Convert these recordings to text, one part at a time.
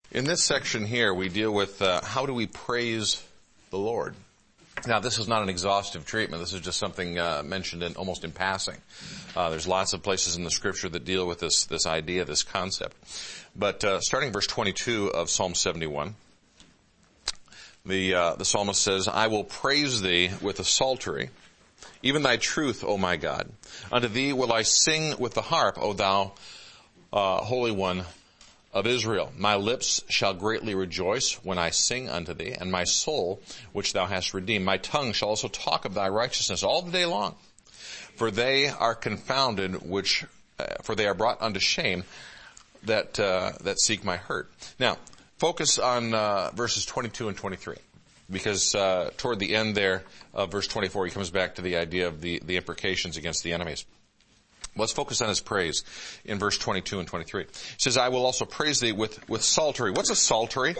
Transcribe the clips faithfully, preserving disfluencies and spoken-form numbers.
In this section here, we deal with uh, how do we praise the Lord. Now, this is not an exhaustive treatment. This is just something uh, mentioned in almost in passing. Uh, there's lots of places in the Scripture that deal with this this idea, this concept. But uh, starting verse twenty-two of Psalm seventy-one, the uh, the psalmist says, "I will praise thee with a psaltery, even thy truth, O my God. Unto thee will I sing with the harp, O thou uh, Holy One of Israel. My lips shall greatly rejoice when I sing unto thee, and my soul, which thou hast redeemed. My tongue shall also talk of thy righteousness all the day long. For they are confounded, which, uh, for they are brought unto shame that, uh, that seek my hurt." Now, focus on, uh, verses twenty-two and twenty-three. Because, uh, toward the end there of verse twenty-four, he comes back to the idea of the, the imprecations against the enemies. Let's focus on his praise in verse twenty-two and twenty-three. He says, "I will also praise thee with, with psaltery." What's a psaltery?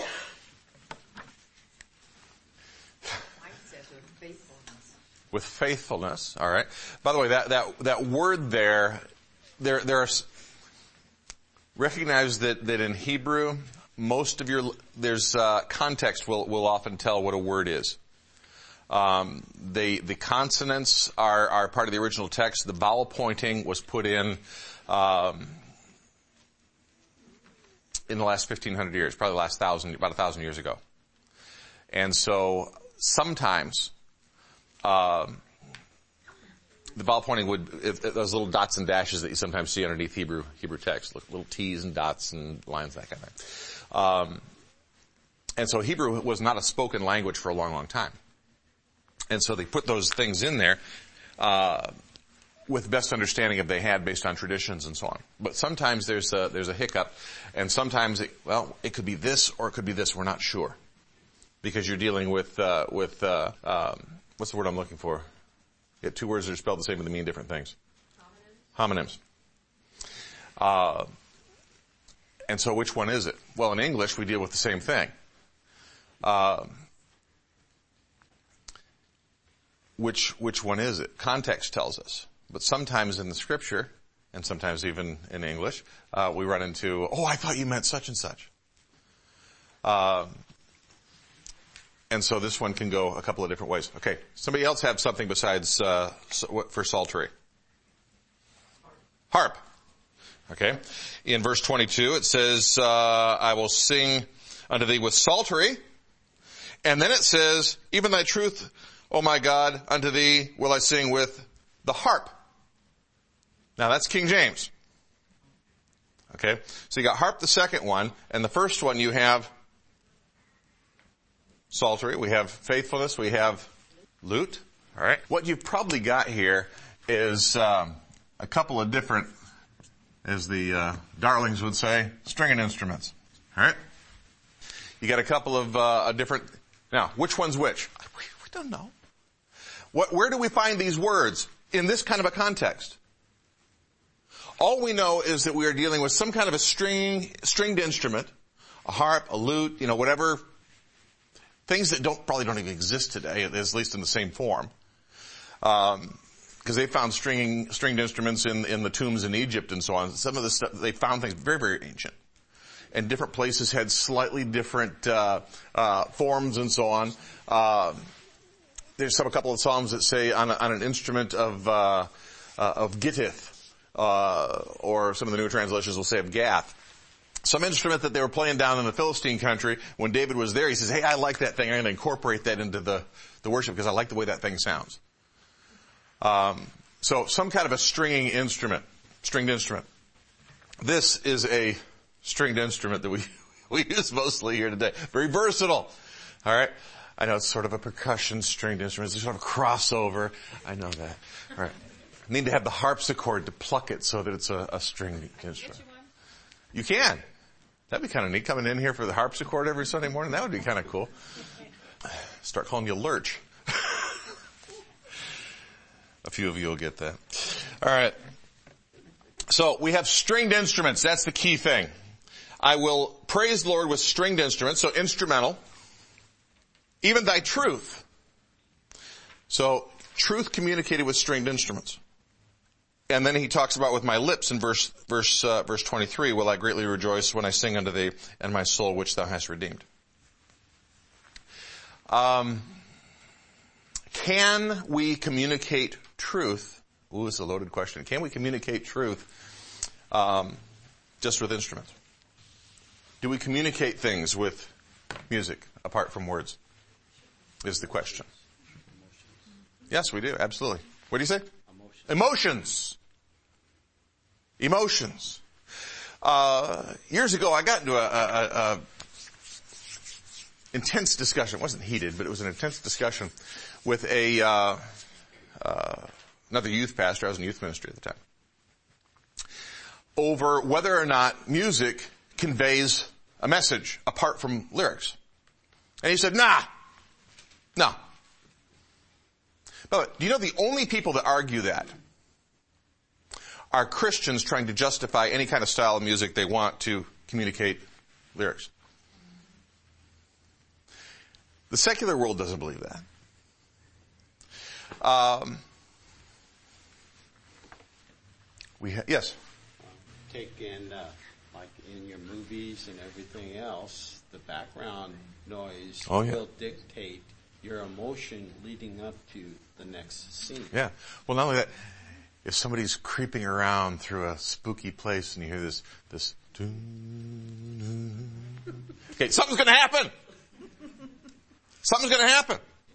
Faithfulness. With faithfulness. All right. By the way, that, that, that word there, there, there are, recognize that, that in Hebrew, most of your, there's, uh, context will, will often tell what a word is. Um, the, the consonants are, are part of the original text. The vowel pointing was put in, um, in the last fifteen hundred years, probably the last thousand, about a thousand years ago. And so sometimes, um, the vowel pointing would, it, it, those little dots and dashes that you sometimes see underneath Hebrew, Hebrew text, little T's and dots and lines, that kind of thing. Um, and so Hebrew was not a spoken language for a long, long time. And so they put those things in there, uh, with the best understanding of they had based on traditions and so on. But sometimes there's a, there's a hiccup, and sometimes it, well, it could be this or it could be this, we're not sure. Because you're dealing with, uh, with, uh, um, what's the word I'm looking for? You get two words that are spelled the same but they mean different things. Homonyms. Homonyms. Uh, and so which one is it? Well, in English we deal with the same thing. Uh, Which, which one is it? Context tells us. But sometimes in the Scripture, and sometimes even in English, uh, we run into, oh, I thought you meant such and such. Uh, and so this one can go a couple of different ways. Okay, somebody else have something besides, uh, for psaltery? Harp. Okay. In verse twenty-two it says, uh, I will sing unto thee with psaltery. And then it says, even thy truth, O my God, unto thee will I sing with the harp. Now that's King James. Okay? So you got harp, the second one, and the first one you have psaltery, we have faithfulness, we have lute. Alright? What you've probably got here is um, a couple of different, as the uh, darlings would say, stringing instruments. Alright? You got a couple of uh, different, now, which one's which? We, we don't know. What, where do we find these words in this kind of a context? All we know is that we are dealing with some kind of a string, stringed instrument, a harp, a lute, you know, whatever, things that don't, probably don't even exist today, at least in the same form. Um, because they found stringing, stringed instruments in, in the tombs in Egypt and so on. Some of the stuff, they found things very, very ancient. And different places had slightly different, uh, uh, forms and so on. Uh, There's some, a couple of psalms that say on, a, on an instrument of, uh, uh, of gittith, uh, or some of the newer translations will say of Gath. Some instrument that they were playing down in the Philistine country. When David was there, he says, hey, I like that thing. I'm going to incorporate that into the, the worship because I like the way that thing sounds. Um, so some kind of a stringing instrument, stringed instrument. This is a stringed instrument that we, we use mostly here today. Very versatile. All right. I know it's sort of a percussion stringed instrument. It's sort of a crossover. I know that. All right. I need to have the harpsichord to pluck it so that it's a, a stringed instrument. You can. That'd be kind of neat. Coming in here for the harpsichord every Sunday morning. That would be kind of cool. Start calling you Lurch. A few of you will get that. All right. So we have stringed instruments. That's the key thing. I will praise the Lord with stringed instruments. So instrumental. Even thy truth. So, truth communicated with stringed instruments. And then he talks about with my lips in verse, verse, uh, verse twenty-three, will I greatly rejoice when I sing unto thee and my soul which thou hast redeemed. Um, can we communicate truth? Ooh, it's a loaded question. Can we communicate truth, um, just with instruments? Do we communicate things with music apart from words? Is the question. Yes, we do. Absolutely. What do you say? Emotions. Emotions. Emotions. Uh, years ago, I got into a, a, a intense discussion. It wasn't heated, but it was an intense discussion with a uh, uh, another youth pastor. I was in youth ministry at the time. Over whether or not music conveys a message apart from lyrics. And he said, nah, no. But do you know the only people that argue that are Christians trying to justify any kind of style of music they want to communicate lyrics? The secular world doesn't believe that. Um, we ha- yes? Take in, uh, like in your movies and everything else, the background noise oh, yeah. will dictate your emotion leading up to the next scene. Yeah. Well, not only that, if somebody's creeping around through a spooky place and you hear this, this, okay, something's gonna happen. Something's gonna happen.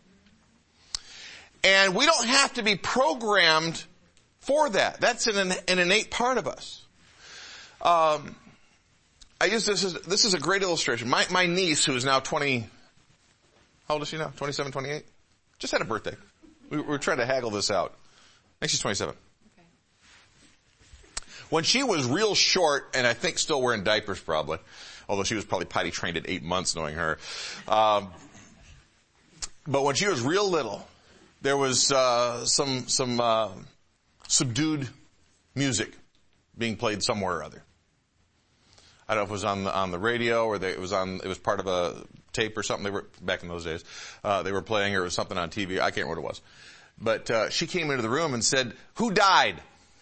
And we don't have to be programmed for that. That's an, an innate part of us. Um, I use this as, this is a great illustration. My, my niece, who is now twenty, how old is she now? twenty-seven, twenty-eight? Just had a birthday. We, we were trying to haggle this out. I think she's twenty-seven. Okay. When she was real short, and I think still wearing diapers probably, although she was probably potty trained at eight months knowing her. Um, but when she was real little, there was, uh, some, some, uh, subdued music being played somewhere or other. I don't know if it was on the, on the radio or they, it was on, it was part of a tape or something. They were, back in those days, uh, they were playing or it was something on T V. I can't remember what it was. But, uh, she came into the room and said, who died?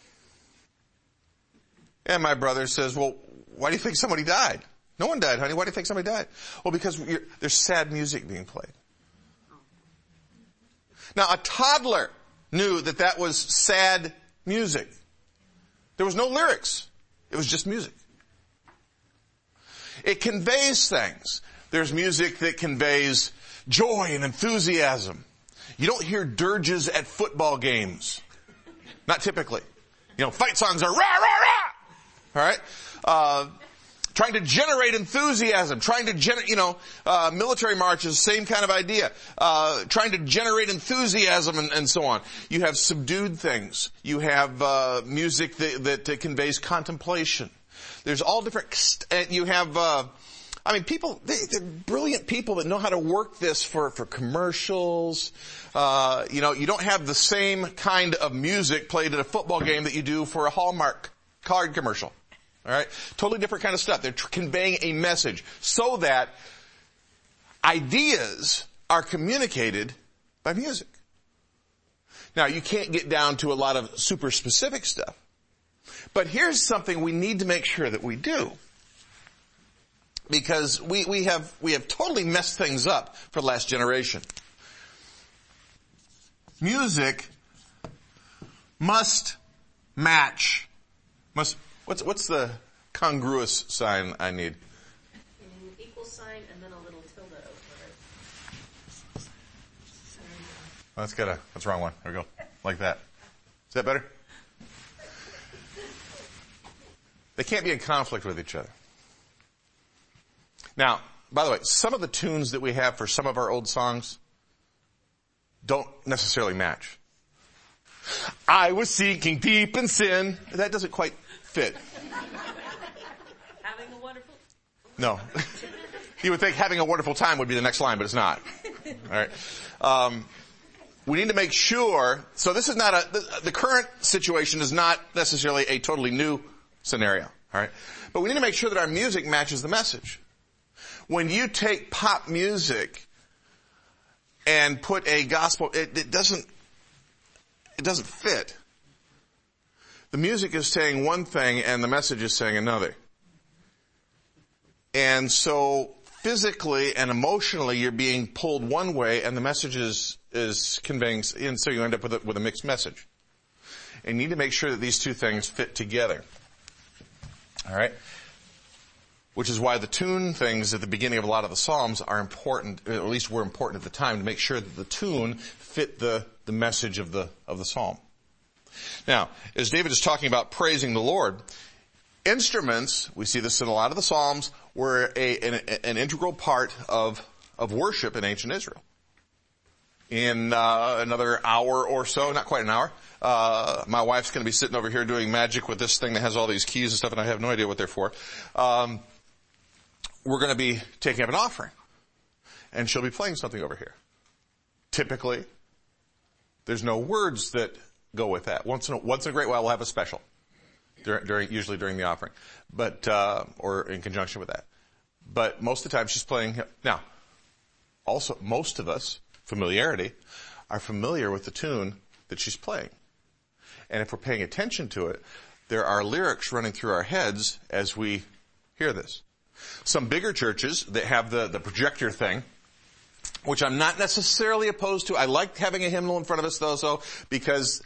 And my brother says, well, why do you think somebody died? No one died, honey. Why do you think somebody died? Well, because you're, there's sad music being played. Now, a toddler knew that that was sad music. There was no lyrics. It was just music. It conveys things. There's music that conveys joy and enthusiasm. You don't hear dirges at football games. Not typically. You know, fight songs are rah, rah, rah. All right? Uh, trying to generate enthusiasm. Trying to generate, you know, uh, military marches, same kind of idea. Uh, trying to generate enthusiasm and, and so on. You have subdued things. You have, uh, music that, that, that conveys contemplation. There's all different, you have, uh, I mean, people, they, they're brilliant people that know how to work this for, for commercials. Uh, you know, you don't have the same kind of music played at a football game that you do for a Hallmark card commercial. Alright? Totally different kind of stuff. They're tr- conveying a message so that ideas are communicated by music. Now, you can't get down to a lot of super specific stuff. But here's something we need to make sure that we do. Because we, we have, we have totally messed things up for the last generation. Music must match, must, what's, what's the congruous sign I need? An equal sign and then a little tilde over it. Oh, that's got a, that's the wrong one. There we go. Like that. Is that better? They can't be in conflict with each other. Now, by the way, some of the tunes that we have for some of our old songs don't necessarily match. I was sinking deep in sin. That doesn't quite fit. Having a wonderful... No. You would think having a wonderful time would be the next line, but it's not. All right. Um, we need to make sure, so this is not a, the, the current situation is not necessarily a totally new scenario. All right. But we need to make sure that our music matches the message. When you take pop music and put a gospel, it, it doesn't, it doesn't fit. the music is saying one thing and the message is saying another. And so physically and emotionally you're being pulled one way and the message is, is conveying, and so you end up with a, with a mixed message. And you need to make sure that these two things fit together. All right? Which is why the tune things at the beginning of a lot of the Psalms are important, or at least were important at the time, to make sure that the tune fit the, the message of the, of the Psalm. Now, as David is talking about praising the Lord, instruments, we see this in a lot of the Psalms, were a, an, an integral part of, of worship in ancient Israel. In uh, another hour or so, not quite an hour, uh, my wife's going to be sitting over here doing magic with this thing that has all these keys and stuff, and I have no idea what they're for. Um, we're going to be taking up an offering, and she'll be playing something over here. Typically, there's no words that go with that. Once in a, once in a great while, we'll have a special, during, during usually during the offering, but uh, or in conjunction with that. But most of the time, she's playing. Now, also, most of us, familiarity, are familiar with the tune that she's playing. And if we're paying attention to it, there are lyrics running through our heads as we hear this. Some bigger churches that have the, the projector thing, which I'm not necessarily opposed to. I like having a hymnal in front of us though, so, because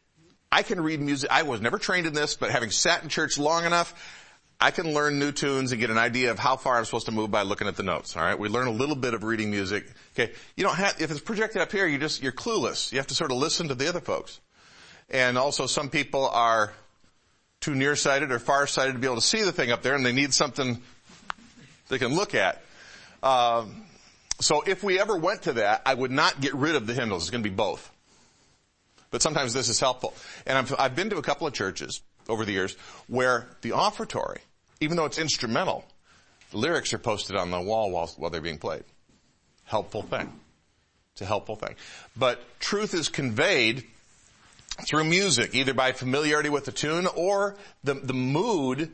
I can read music. I was never trained in this, but having sat in church long enough, I can learn new tunes and get an idea of how far I'm supposed to move by looking at the notes. All right, we learn a little bit of reading music. Okay, you don't have, if it's projected up here, you just you're clueless. You have to sort of listen to the other folks. And also, some people are too nearsighted or farsighted to be able to see the thing up there, and they need something they can look at. Um, so, if we ever went to that, I would not get rid of the hymnals. It's going to be both. But sometimes this is helpful. And I've, I've been to a couple of churches over the years where the offertory, even though it's instrumental, the lyrics are posted on the wall while, while they're being played. Helpful thing. It's a helpful thing. But truth is conveyed through music, either by familiarity with the tune or the, the mood,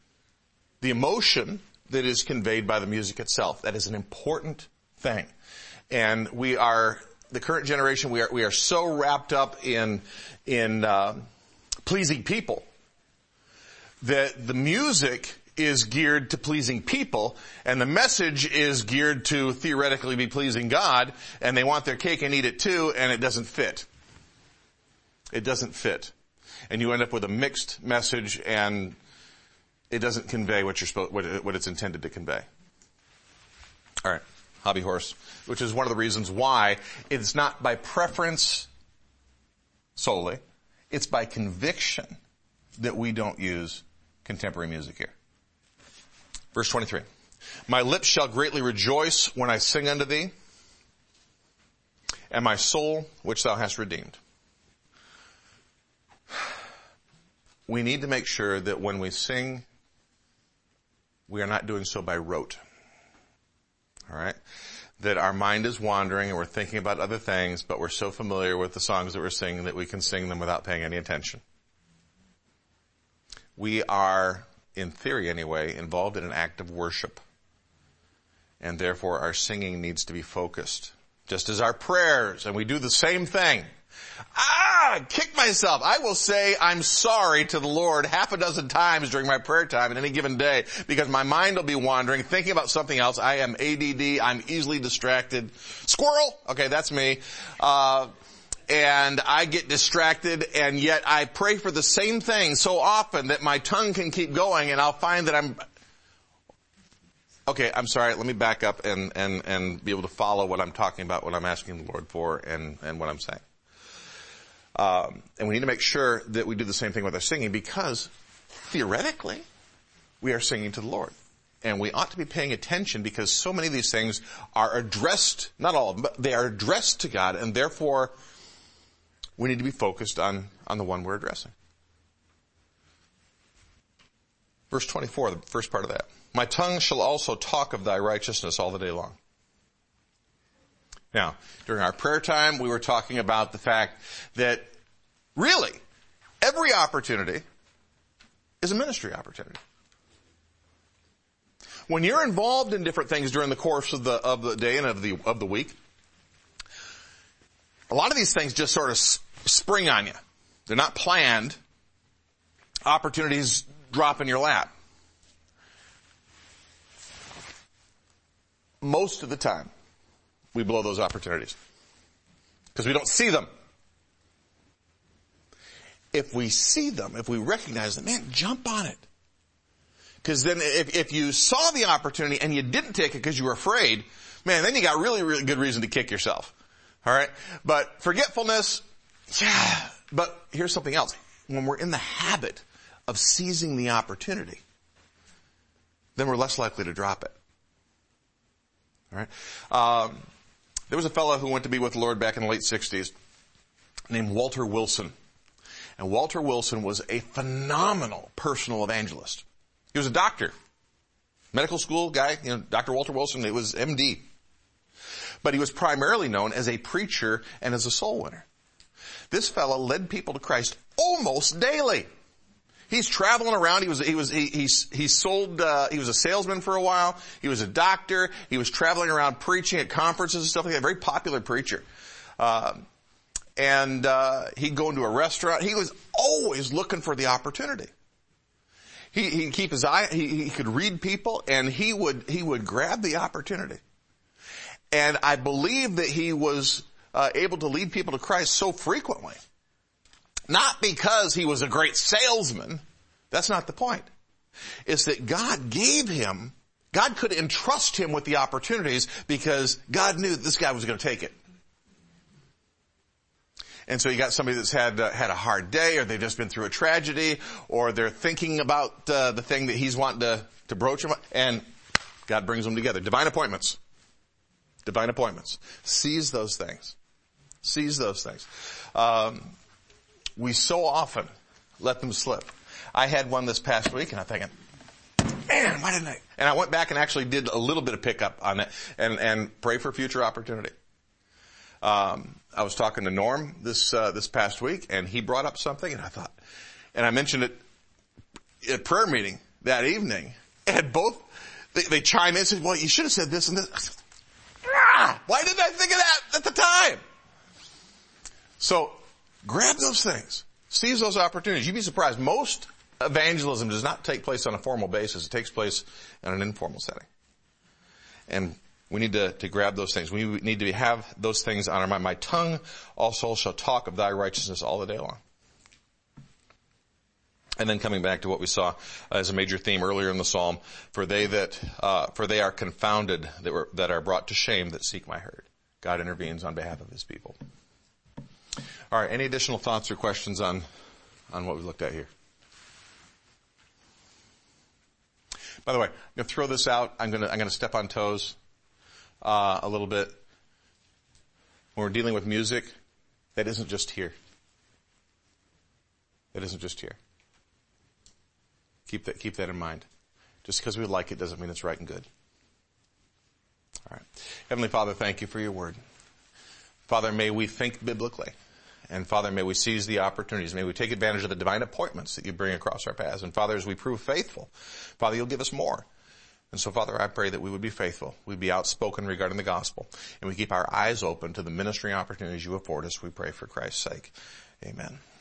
the emotion that is conveyed by the music itself. That is an important thing. And we are, the current generation, we are, we are so wrapped up in, in, uh, pleasing people that the music is geared to pleasing people, and the message is geared to theoretically be pleasing God, and they want their cake and eat it too, and it doesn't fit. It doesn't fit. And you end up with a mixed message, and it doesn't convey what you're supposed, what, what it's intended to convey. All right, hobby horse, which is one of the reasons why it's not by preference solely, it's by conviction that we don't use contemporary music here. Verse twenty-three. My lips shall greatly rejoice when I sing unto thee, and my soul which thou hast redeemed. We need to make sure that when we sing, we are not doing so by rote. All right? That our mind is wandering and we're thinking about other things, but we're so familiar with the songs that we're singing that we can sing them without paying any attention. We are, in theory anyway, involved in an act of worship. And therefore our singing needs to be focused. Just as our prayers, and we do the same thing. Ah, kick myself. I will say I'm sorry to the Lord half a dozen times during my prayer time in any given day because my mind will be wandering, thinking about something else. I am A D D. I'm easily distracted. Squirrel. Okay, that's me. Uh, and I get distracted, and yet I pray for the same thing so often that my tongue can keep going, and I'll find that I'm... Okay, I'm sorry. Let me back up and, and, and be able to follow what I'm talking about, what I'm asking the Lord for, and, and what I'm saying. Um, and we need to make sure that we do the same thing with our singing because theoretically we are singing to the Lord. And we ought to be paying attention because so many of these things are addressed, not all of them, but they are addressed to God, and therefore we need to be focused on, on the one we're addressing. Verse twenty-four, the first part of that. My tongue shall also talk of thy righteousness all the day long. Now, during our prayer time, we were talking about the fact that really, every opportunity is a ministry opportunity. When you're involved in different things during the course of the, of the day and of the, of the week, a lot of these things just sort of spring on you. They're not planned. opportunities drop in your lap. Most of the time, we blow those opportunities because we don't see them. If we see them, if we recognize them, man, jump on it. Because then if, if you saw the opportunity and you didn't take it because you were afraid, man, then you got really, really good reason to kick yourself. All right? But forgetfulness, yeah. But here's something else. When we're in the habit of seizing the opportunity, then we're less likely to drop it. All right? Um, there was a fellow who went to be with the Lord back in the late sixties named Walter Wilson. And Walter Wilson was a phenomenal personal evangelist. He was a doctor. Medical school guy, you know, Doctor Walter Wilson, it was M D. But he was primarily known as a preacher and as a soul winner. This fellow led people to Christ almost daily. He's traveling around. He was, he was, he, he, he sold, uh, he was a salesman for a while. He was a doctor. He was traveling around preaching at conferences and stuff like that. Very popular preacher. Uh, and, uh, he'd go into a restaurant. He was always looking for the opportunity. He, he'd keep his eye, he, he could read people and he would, he would grab the opportunity. And I believe that he was, uh, able to lead people to Christ so frequently. Not because he was a great salesman. That's not the point. It's that God gave him, God could entrust him with the opportunities because God knew that this guy was going to take it. And so you got somebody that's had uh, had a hard day, or they've just been through a tragedy, or they're thinking about uh, the thing that he's wanting to, to broach them, and God brings them together. Divine appointments. Divine appointments. Seize those things. Seize those things. Um, we so often let them slip. I had one this past week, and I'm thinking, man, why didn't I? And I went back and actually did a little bit of pickup on that, and, and pray for future opportunity. Um, I was talking to Norm this, uh, this past week, and he brought up something, and I thought, and I mentioned it at prayer meeting that evening, and both, they, they chime in and said, well, you should have said this and this. I said, ah, why didn't I think of that at the time? So, grab those things. Seize those opportunities. You'd be surprised. Most evangelism does not take place on a formal basis. It takes place in an informal setting. And we need to, to grab those things. We need to have those things on our mind. My tongue also shall talk of thy righteousness all the day long. And then coming back to what we saw as a major theme earlier in the psalm, for they that, uh, for they are confounded that were, that are brought to shame that seek my herd. God intervenes on behalf of his people. All right. Any additional thoughts or questions on, on what we looked at here? By the way, I'm going to throw this out. I'm going to, I'm going to step on toes. Uh, a little bit. When we're dealing with music, that isn't just here. That isn't just here. Keep that, keep that in mind. Just because we like it doesn't mean it's right and good. All right. Heavenly Father, thank you for your word. Father, may we think biblically. And Father, may we seize the opportunities. May we take advantage of the divine appointments that you bring across our paths. And Father, as we prove faithful, Father, you'll give us more. And so, Father, I pray that we would be faithful. We'd be outspoken regarding the gospel. And we keep our eyes open to the ministry opportunities you afford us. We pray for Christ's sake. Amen.